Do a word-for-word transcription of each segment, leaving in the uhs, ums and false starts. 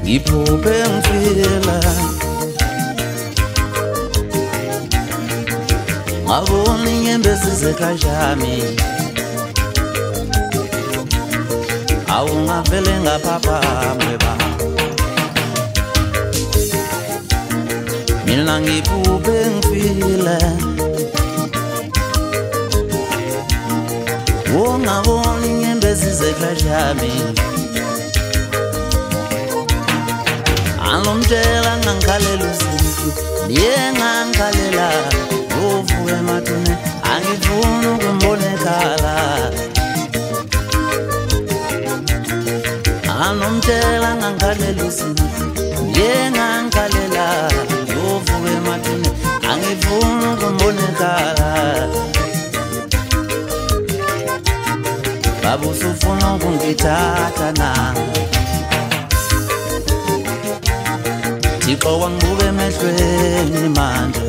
iphuphe ngifila ngabona inyembezi zekhashami awungavele ngaphaphamwe ba mina ngiphuphe ngifila wongabona inyembezi zekhashami alomtshela ngangikhalela usizi niye ngangikhalela uvuke mathune angifuni ukumbona ekhala alomtshela ngangikhalela usizi niye ngangikhalela uvuke mathune angifuni ukumbona ekhala baba usufuna ukungithatha na Thixo wangibuka emehlweni manje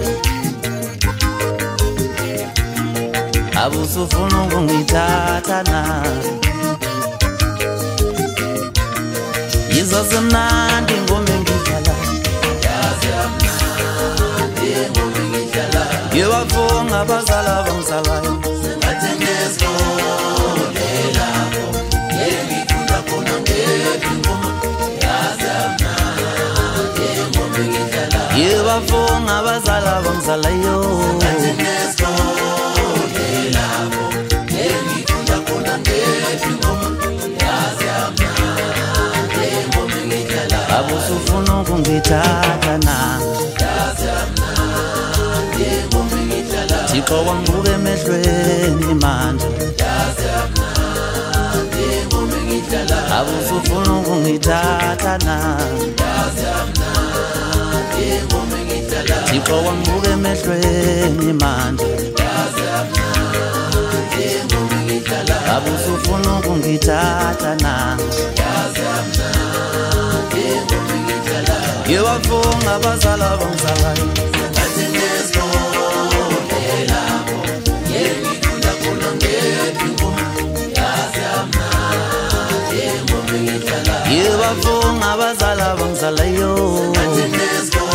abusufuna ukungithatha na Yizasemnandi ngome ngidlala Yasemnandi ngome ngidlala Yewavonga abazala bangizalayo sengathi ngesikole lapho ngengifunda khona ngengoma Yasemnandi ngome ngidlala Yewavonga abazala bangizalayo sengathi ngesikole lapho ngengifunda khona ngengoma Yasemnandi ngome ngidlala abusufuna ukungithatha na Yasemnandi ngome ngidlala Thixo wangibuka emehlweni manje Yasemnandi ngome ngidlala abusufuna ukungithatha na Yasemnandi ngome ngidlala Thixo wangibuka emehlweni manje Yasemnandi ngome ngidlala abusufuna ukungithatha na Yasemnandi ngome ngidlala Yewavonga abazala bangizalayo sengathi ngesikole lapho ngengifunda khona ngengoma Yasemnandi ngome ngidlala Yewavonga abazala bangizalayo sengathi ngesikole